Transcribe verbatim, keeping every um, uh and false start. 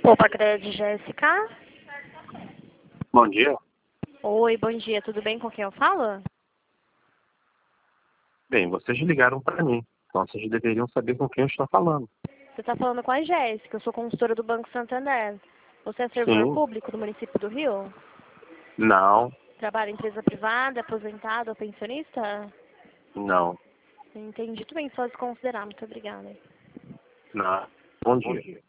Poupa-Cred, Jéssica. Bom dia. Oi, bom dia. Tudo bem? Com quem eu falo? Bem, vocês ligaram para mim, então vocês deveriam saber com quem eu estou falando. Você está falando com a Jéssica. Eu sou consultora do Banco Santander. Você é servidor Sim. público do município do Rio? Não, Trabalha em empresa privada, aposentado ou pensionista? não, Entendi. Tudo bem, só desconsiderar. Muito obrigada. não. Bom dia.